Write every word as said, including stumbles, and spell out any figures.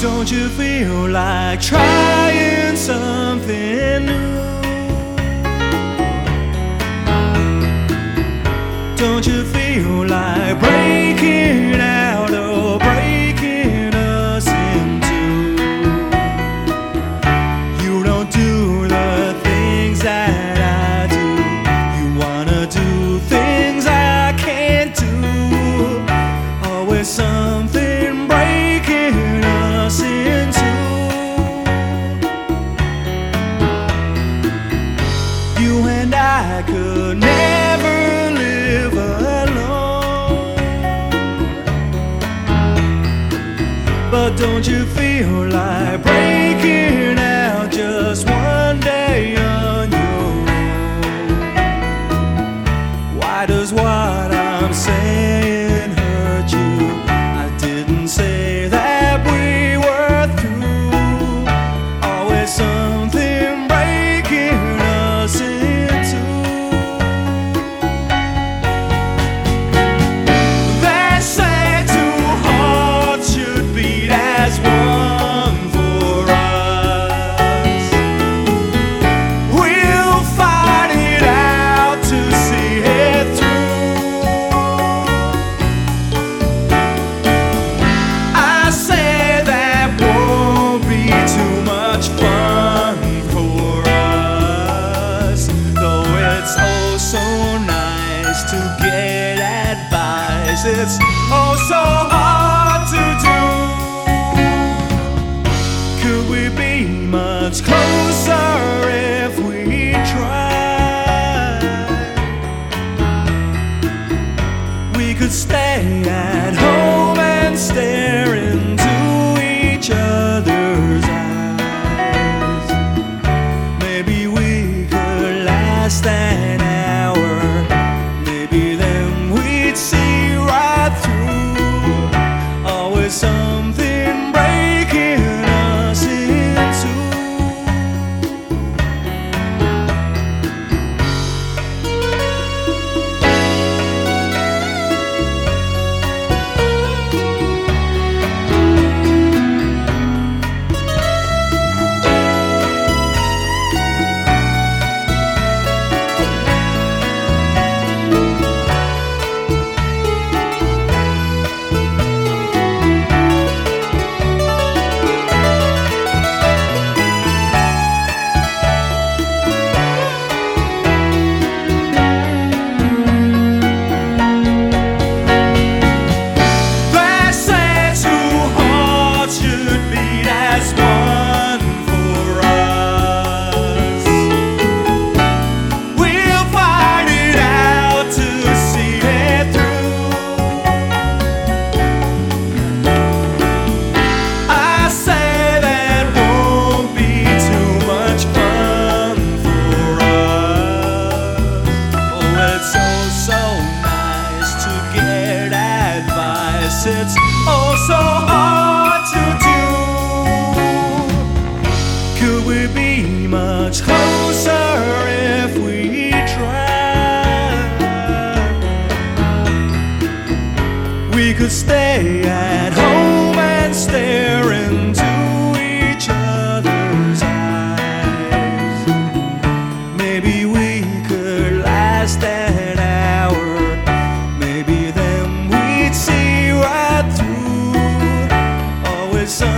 Don't you feel like trying something new? Don't you feel like breaking out or breaking us in two? You don't do the things that I do. You wanna do things I can't do. Always something breaking us in two. You and I could never live alone. But don't you feel like breaking out just one day on your own? Why does what I'm saying hurt you? I didn't say that we were through. Always something breaking us in two. They say two hearts should beat as one for us. We'll fight it out to see it through. I say that won't be too much fun for us, though it's oh so nice to get advice. It's oh so hard to do. Could we be much closer if we tried? We could stay at home and stare into each other's eyes. Maybe we could last an hour. Maybe then we'd see right through. Always something breaking us in two. They say two hearts should beat as one for us. We'll fight it out to see it through. I say that won't be too much fun for us. Oh, it's oh so nice to get advice. It's oh so hard to do. Could we be much closer if we tried? We could stay at home and stare into each other's eyes. Maybe we could last an hour. Maybe then we'd see right through. Always some